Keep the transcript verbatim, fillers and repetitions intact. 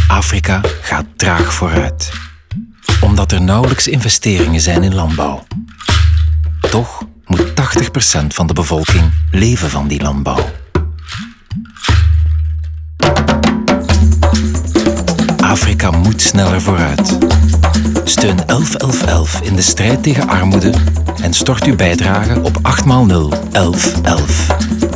Afrika gaat traag vooruit, omdat er nauwelijks investeringen zijn in landbouw. Toch moet tachtig procent van de bevolking leven van die landbouw. Afrika moet sneller vooruit. Steun elf elf elf in de strijd tegen armoede en stort uw bijdrage op acht maal nul elf elf.